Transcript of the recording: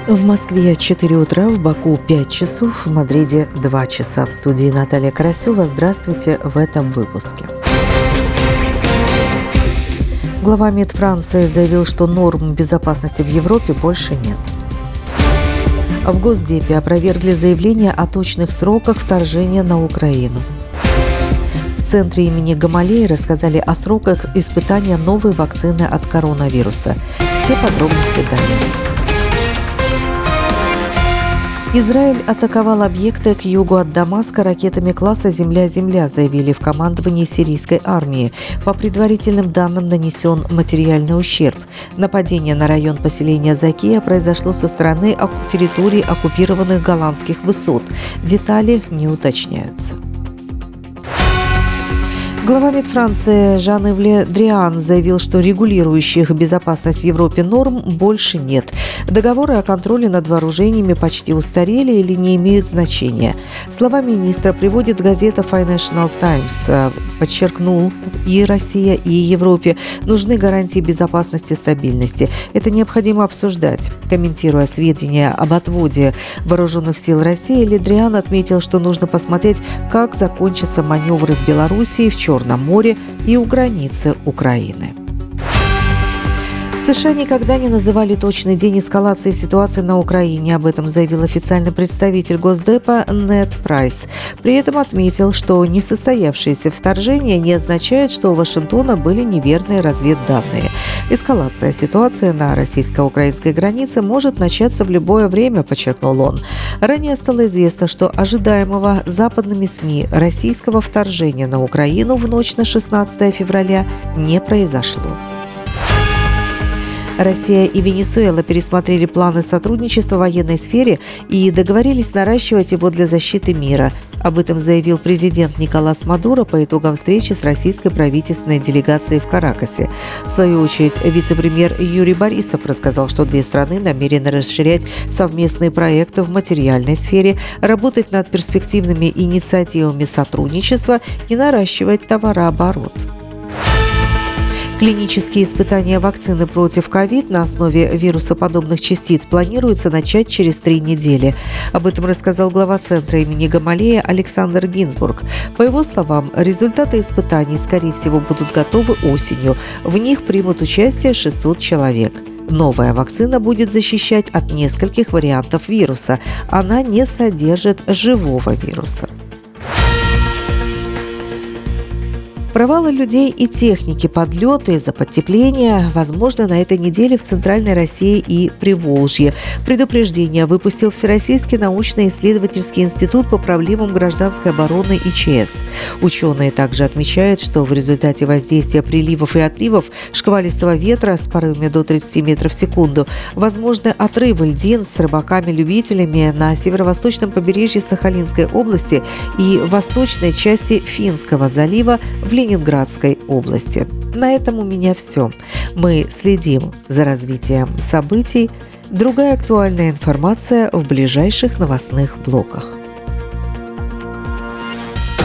В Москве 4 утра, в Баку 5 часов, в Мадриде 2 часа. В студии Наталья Карасева. Здравствуйте в этом выпуске. Глава МИД Франции заявил, что норм безопасности в Европе больше нет. В Госдепе опровергли заявление о точных сроках вторжения на Украину. В центре имени Гамалеи рассказали о сроках испытания новой вакцины от коронавируса. Все подробности далее. Израиль атаковал объекты к югу от Дамаска ракетами класса «Земля-Земля», заявили в командовании сирийской армии. По предварительным данным, нанесен материальный ущерб. Нападение на район поселения Закия произошло со стороны территории оккупированных голландских высот. Детали не уточняются. Глава МИД Франции Жан-Йves Ле Дриан заявил, что регулирующих безопасность в Европе норм больше нет. Договоры о контроле над вооружениями почти устарели или не имеют значения. Слова министра приводит газета Financial Times. Подчеркнул, и Россия, и Европе нужны гарантии безопасности и стабильности. Это необходимо обсуждать. Комментируя сведения об отводе вооруженных сил России, Ле Дриан отметил, что нужно посмотреть, как закончатся маневры в Белоруссии, в Черном море и у границы Украины. США никогда не называли точный день эскалации ситуации на Украине. Об этом заявил официальный представитель Госдепа Нед Прайс. При этом отметил, что несостоявшееся вторжение не означает, что у Вашингтона были неверные разведданные. Эскалация ситуации на российско-украинской границе может начаться в любое время, подчеркнул он. Ранее стало известно, что ожидаемого западными СМИ российского вторжения на Украину в ночь на 16 февраля не произошло. Россия и Венесуэла пересмотрели планы сотрудничества в военной сфере и договорились наращивать его для защиты мира. Об этом заявил президент Николас Мадуро по итогам встречи с российской правительственной делегацией в Каракасе. В свою очередь, вице-премьер Юрий Борисов рассказал, что две страны намерены расширять совместные проекты в материальной сфере, работать над перспективными инициативами сотрудничества и наращивать товарооборот. Клинические испытания вакцины против ковид на основе вирусоподобных частиц планируется начать через 3 недели. Об этом рассказал глава Центра имени Гамалеи Александр Гинзбург. По его словам, результаты испытаний, скорее всего, будут готовы осенью. В них примут участие 600 человек. Новая вакцина будет защищать от нескольких вариантов вируса. Она не содержит живого вируса. Провалы людей и техники, подлеты из-за подтепления возможно на этой неделе в Центральной России и Приволжье. Предупреждение выпустил Всероссийский научно-исследовательский институт по проблемам гражданской обороны ИЧС. Ученые также отмечают, что в результате воздействия приливов и отливов шквалистого ветра с порывами до 30 метров в секунду возможны отрывы льдин с рыбаками-любителями на северо-восточном побережье Сахалинской области и восточной части Финского залива в Ленинградской области. На этом у меня все. Мы следим за развитием событий. Другая актуальная информация в ближайших новостных блоках.